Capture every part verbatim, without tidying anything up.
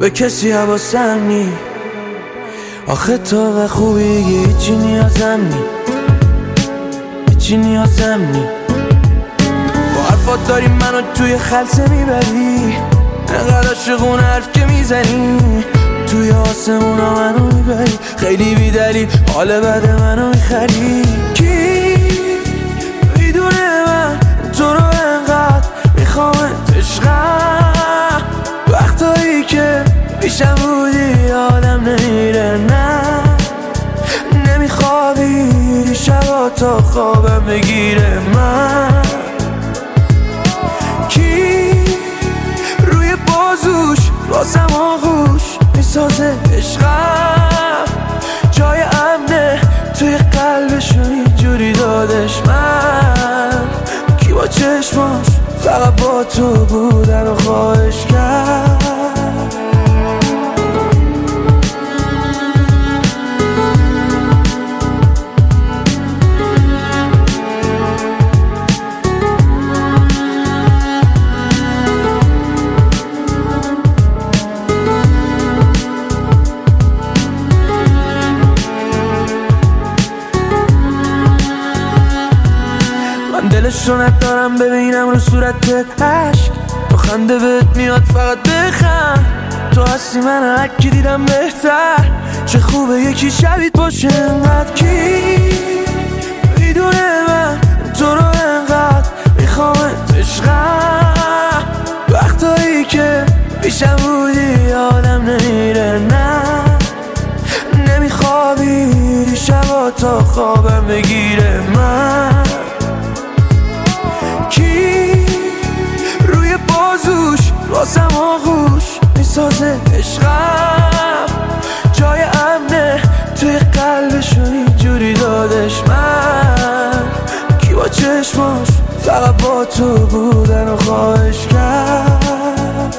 به کسی حواسم نی، آخه تو به خوبی هیچی نیازم نی، هیچی نیازم نی. با حرفات داری منو توی خلسه میبری، انقدر عاشقون حرف که میزنی، توی آسمونا منو میبری، خیلی بیدلی حال بد منو میخری. کی میدونه من تو رو انقدر میخوامت عشقم، وقتایی که پیشم بودی آدم نمیره، نه نمیخوابی شبا تا خوابم بگیره. من کی روی بازوش واسم آغوش میسازه عشقم، جای امنه توی قلبشون اینجوری دادش. من کی با چشماش فقط با تو بودن و خواهش کرد. دلش رو ندارم ببینم رو صورتت عشق، تو خنده بهت میاد فقط بخند، تو هستی من هرکی دیدم بهتر، چه خوبه یکی شبیت باشه انقدر. کی میدونه من تو رو انقدر میخوامت عشقم، وقتایی که پیشم بودی آدم نمیره، نه نمیخوابی شبا تا خوابم بگیره. من کی روی بازوش واسم آغوش میسازه عشقم، جای امنه توی قلبشون اینجوری دادش. من کی با چشماش فقط با تو بودن و خواهش کرد.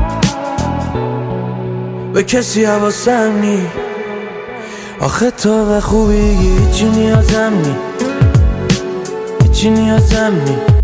به کسی حواسم نی، آخه تو به خوبی هیچی نیازم نی، هیچی نیازم نی.